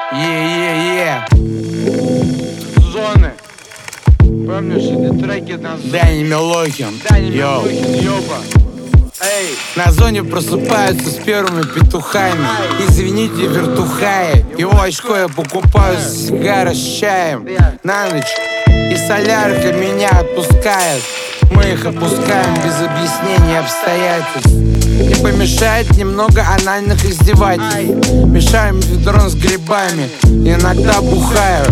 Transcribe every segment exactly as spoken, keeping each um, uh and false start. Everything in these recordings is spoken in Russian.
Е-е-е. Зоны. Помнишь эти треки на зоне? Даня Милохин. Даня Йоу. Милохин, ёба. Эй. На зоне просыпаются с первыми петухами. Извините, вертухаи. Его очко я покупаю с сигары с чаем на ночь. И солярка меня отпускает. Мы их опускаем без объяснений обстоятельств. Не помешает немного анальных издевательств. Мешаем ведром с грибами. Иногда бухаю.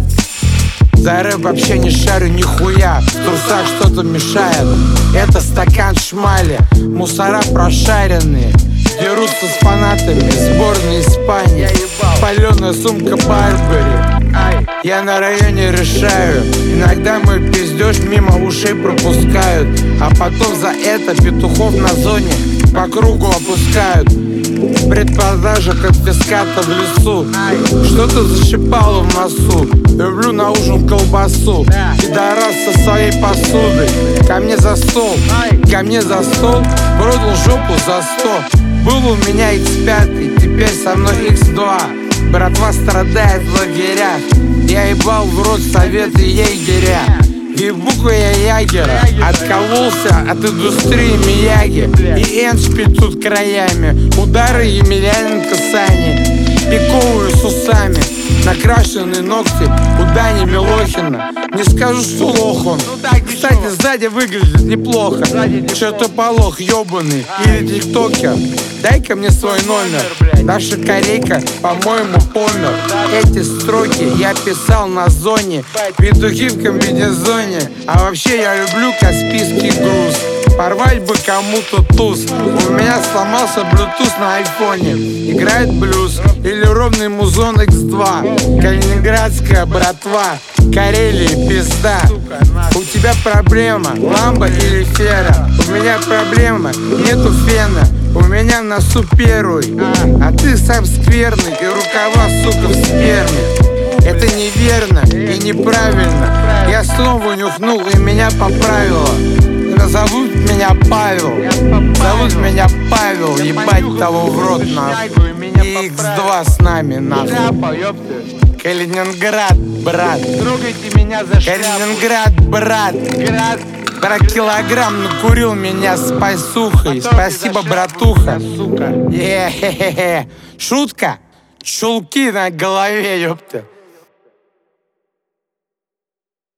За рэп вообще не шарю нихуя. В трусах что-то мешает. Это стакан шмали. Мусора прошаренные. Дерутся с фанатами сборной Испании. Паленая сумка Барбери. Я на районе решаю. Иногда мой пиздеж мимо ушей пропускают. А потом за это петухов на зоне по кругу опускают. Предпродажа конфиската в лесу. Что-то зашипало в носу. Люблю на ужин колбасу. Пидорас со своей посудой. Ко мне за стол, ко мне за стол. Продал жопу за сто. Был у меня икс пять, теперь со мной икс два. Братва страдает в лагерях. Я ебал в рот советы егеря. Ебуку я ягера. Откололся от индустрии Мияги. И эншпиль тут краями. Удары Емельяненко Сани. Пиковые с усами. Накрашенные ногти у Дани Милохина. Не скажу, что лох он. Кстати, сзади выглядит неплохо. Что-то полох ебаный или тиктокер. Дай-ка мне свой номер. Наша корейка, по-моему, помер. Эти строки я писал на зоне. Петухи в комбинезоне. А вообще я люблю Каспийский груз. Порвать бы кому-то туз. У меня сломался Bluetooth на айфоне. Играет блюз или ровный музон икс два. Калининградская братва. Карелия пизда. У тебя проблема, ламба или фера? У меня проблема, нету фена. У меня в носу первый, а ты сам скверный. И рукава, сука, в сперме. Это неверно и неправильно. Я снова нюхнул и меня поправило. Зовут меня Павел. Зовут меня Павел. Ебать того в рот, нахуй. И икс два с нами, нахуй. Калининград, брат. Трогайте меня за шляпу. Калининград, брат. Про килограмм накурил меня с пасухой. Спасибо, братуха. Е-хе-хе-хе. Шутка? Чулки на голове, ёпта.